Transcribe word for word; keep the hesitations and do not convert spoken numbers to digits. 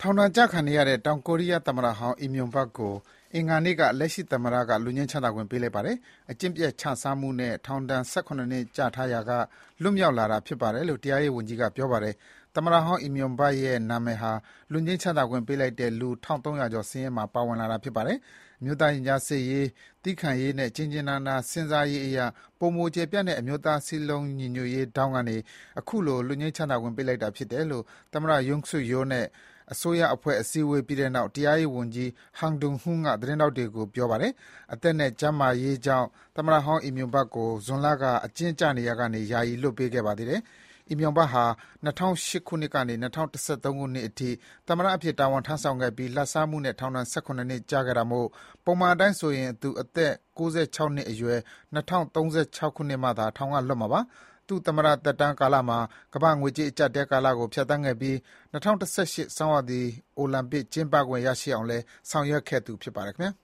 ထောင်ဒဏ်ကျခံနေရတဲ့တောင်ကိုရီးယားသမ္မတဟောင်း Lee Myung-bak ကိုအင်္ဂါနေ့ကလက်ရှိသမ္မတကလွတ်ငြိမ်းချမ်းသာခွင့်ပေးလိုက်ပါတယ်။အကျင့်ပျက်ခြစားမှုနဲ့ထောင်ဒဏ် ၁၇ နှစ်ကျထားရာကလွတ်မြောက်လာတာဖြစ်ပါတယ်လို့တရားရေးဝန်ကြီးကပြောပါတယ်။သမ္မတဟောင်း Lee Myung-bak ရဲ့နာမည်ဟာလွတ်ငြိမ်းချမ်းသာခွင့်ပေးလိုက်တဲ့လူ ၁,၃၀၀ ကျော်စာရင်းမှာပါဝင်လာတာဖြစ်ပါတယ်။အမျိုးသားရင်ကြားစေ့ရေး၊ သည်းခံရေးနဲ့ကျဉ်းကျဉ်းနားနားစဉ်းစားရေးအရပိုမိုကျယ်ပြန့်တဲ့အမျိုးသားစည်းလုံးညီညွတ်ရေးထောင့်ကနေအခုလိုလွတ်ငြိမ်းချမ်းသာခွင့်ပေးလိုက်တာဖြစ်တယ်လို့သမ္မတ Yoon Suk Yeol နဲ့အစိုးရအဖွဲ့အစည်းအဝေးပြီးတဲ့နောက်တရားရေးဝန်ကြီး Han Dong-hoon ကသတင်းထောက်တွေကိုပြောပါတယ်။အသက်နဲ့ကျန်းမာရေးကြောင့်သမ္မတဟောင်း Lee Myung-bak ကိုဇွန်လကအကျဉ်းကျနေရာကနေယာယီလွှတ်ပေးခဲ့ပါသေးတယ်။ Lee Myung-bak ဟာ၂၀၀၈ ခုနှစ်ကနေ ၂၀၁၃ ခုနှစ်အထိသမ္မတအဖြစ်တာဝန်ထမ်းဆောင်ခဲ့ပြီးလာဘ်စားမှုနဲ့ထောင်ဒဏ် ၁၇ နှစ်ကျခဲ့တာမို့ပုံမှန်အတိုင်းဆိုရင်သူအသက် ၉၆ နှစ်အရွယ်၂၀၃၆ ခုနှစ်မှသာထောင်ကလွတ်မှာပါ။သူ့သမ္မတသက်တမ်းကာလမှာကမ္ဘာ့ငွေကြေးအကျပ်အတည်းကာလကိုဖြတ်သန်းခဲ့ပြီး၂၀၁၈ ဆောင်းရာသီအိုလံပစ်ကျင်းပခွင့်ရရှိအောင်လည်းဆောင်ရွက်ခဲ့သူဖြစ်ပါတယ်ခင်ဗျာ